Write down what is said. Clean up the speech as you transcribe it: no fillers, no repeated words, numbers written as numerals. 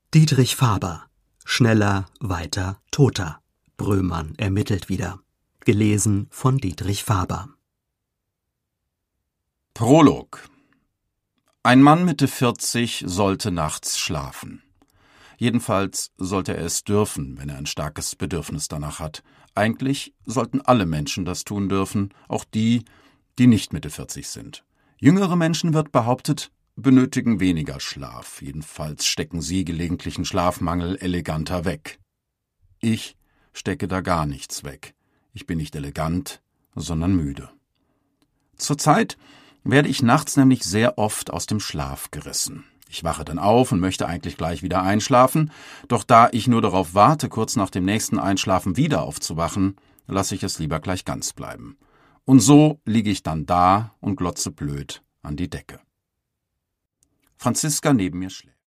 Dietrich Faber. Schneller, weiter, toter. Bröhmann ermittelt wieder. Gelesen von Dietrich Faber. Prolog. Ein Mann Mitte 40 sollte nachts schlafen. Jedenfalls sollte er es dürfen, wenn er ein starkes Bedürfnis danach hat. Eigentlich sollten alle Menschen das tun dürfen, auch die, die nicht Mitte 40 sind. Jüngere Menschen, wird behauptet, benötigen weniger Schlaf. Jedenfalls stecken sie gelegentlichen Schlafmangel eleganter weg. Ich stecke da gar nichts weg. Ich bin nicht elegant, sondern müde. Zurzeit werde ich nachts nämlich sehr oft aus dem Schlaf gerissen. Ich wache dann auf und möchte eigentlich gleich wieder einschlafen, doch da ich nur darauf warte, kurz nach dem nächsten Einschlafen wieder aufzuwachen, lasse ich es lieber gleich ganz bleiben. Und so liege ich dann da und glotze blöd an die Decke. Franziska neben mir schläft.